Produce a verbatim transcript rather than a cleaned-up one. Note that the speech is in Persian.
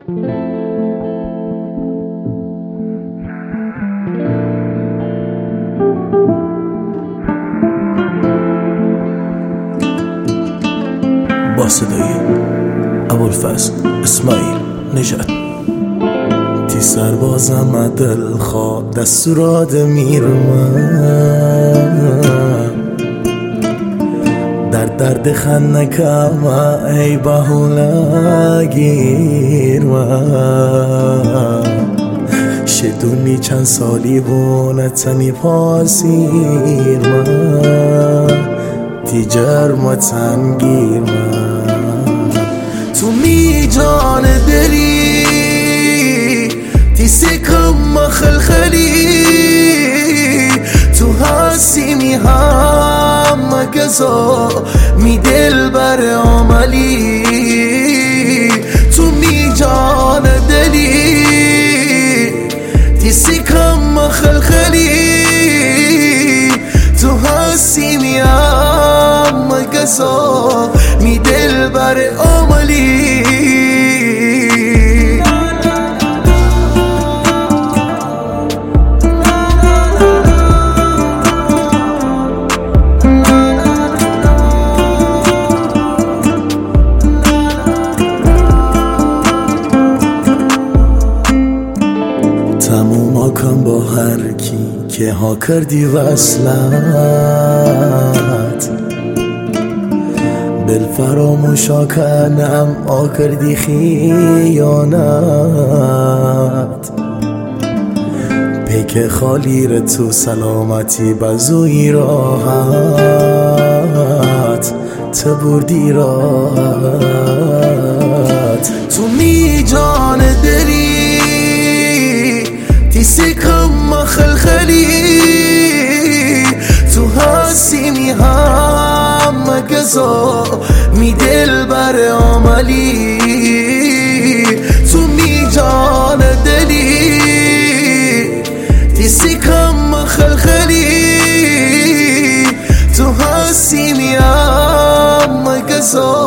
با صدای ابوالفضل اسماعیل نژاد. تی سربازم دل خواب دستورات میرم در درد خنکم ای بهولا گیرم شدونی چند سالی بونتمی پاسیر من تی جرمتن گیر من تو می جان دلی تی سکم مخلخلی تو هستی می هم مگزا می دل بر عملی تو می جان دلی تی سکم مخلخلی تو هستی می هم مگزا می دل بر عملی تموم کن با هر کی که ها کردی وصلت دل فراموشا کنم آ کردی خیانت پیک خالی ر تو سلامتی بزوی راحت تو بردی راحت تو می جان دلی تی سکم مخلخلی تو هستی می هم مگزا می دل بر عملی تو می جان دلی تی سکم مخلخلی تو هستی می هم مگزا